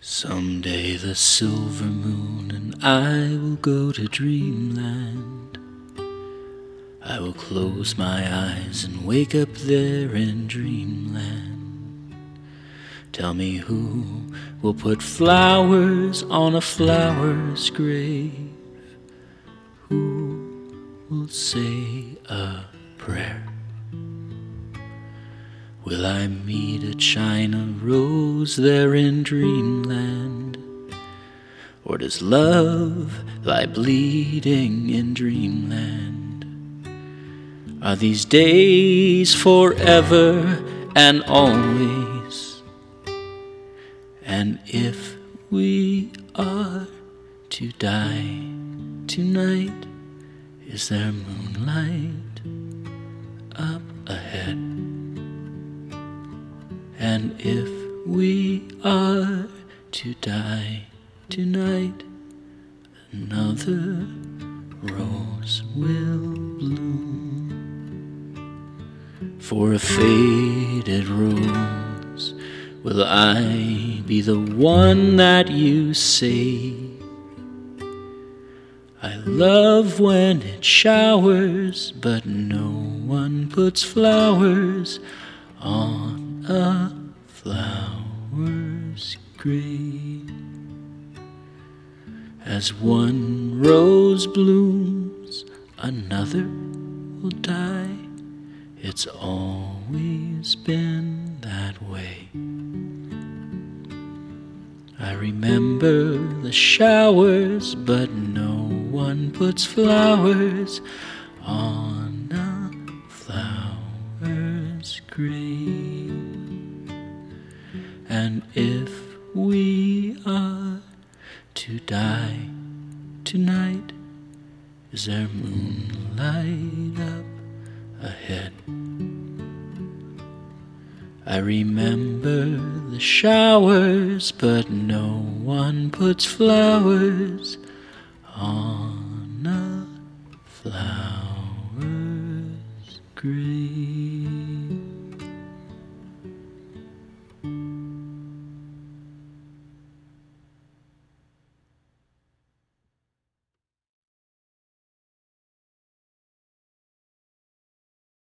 Someday the silver moon and I will go to dreamland. I will close my eyes and wake up there in dreamland. Tell me who will put flowers on a flower's grave? Who will say a prayer? Will I meet a China rose there in dreamland? Or does love lie bleeding in dreamland? Are these days forever and always? And if we are to die tonight, is there moonlight up ahead? And if we are to die tonight, another rose will bloom. For a faded rose, will I be the one that you save? I love when it showers, but no one puts flowers on a flower's grave. As one rose blooms, another will die. It's always been that way. I remember the showers, but no one puts flowers on a flower's grave. And if we are to die tonight, is there moonlight up ahead? I remember the showers, but no one puts flowers on a flower's grave.